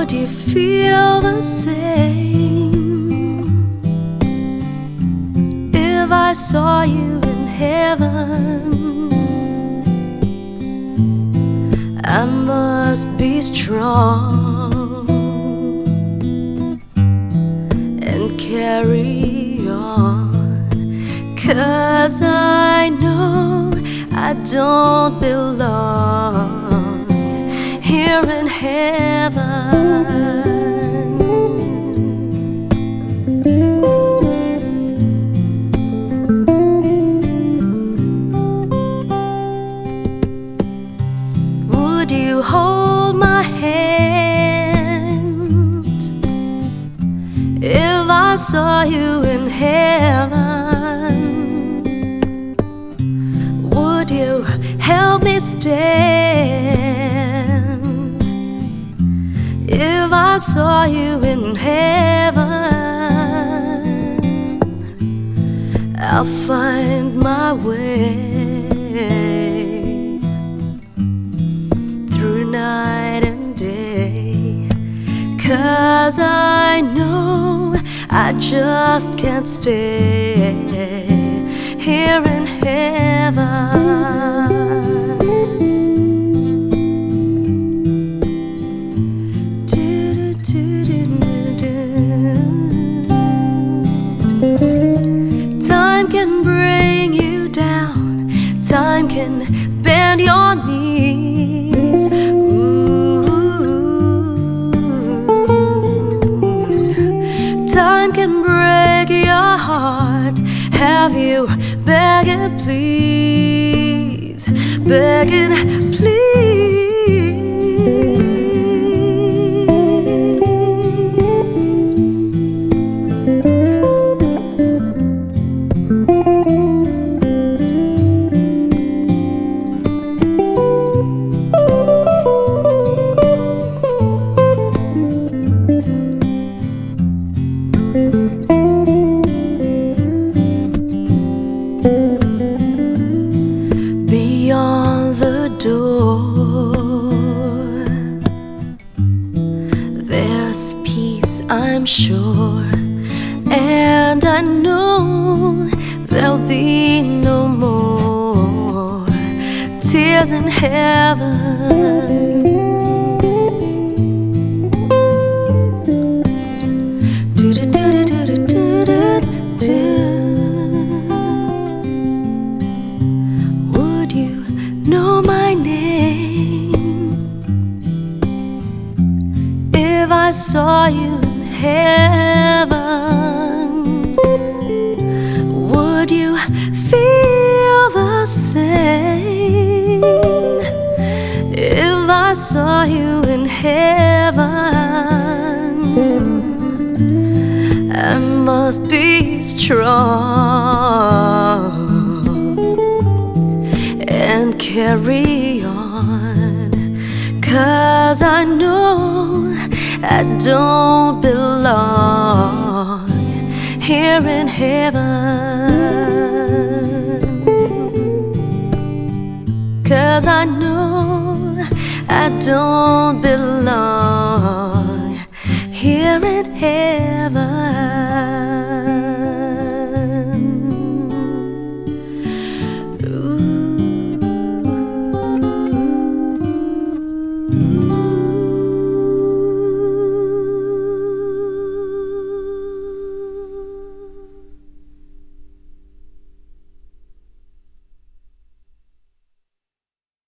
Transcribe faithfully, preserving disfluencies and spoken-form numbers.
would you feel the same if I saw you in heaven? I must be strong and carry on, 'cause I know I don't belong here in heaven. Would you hold my hand if I saw you in heaven? Would you help me stand if I saw you in heaven? I'll find my way through night and day, 'cause I know I just can't stay here in heaven. Time can bring you down, time can bend your knees. Ooh. Time can break your heart, have you begging please, begging please. Beyond the door, there's peace, I'm sure, and I know there'll be no more tears in heaven. Know my name if I saw you in heaven? Would you feel the same if I saw you in heaven? I must be strong and carry on, 'cause I know I don't belong here in heaven. 'Cause I know I don't belong here in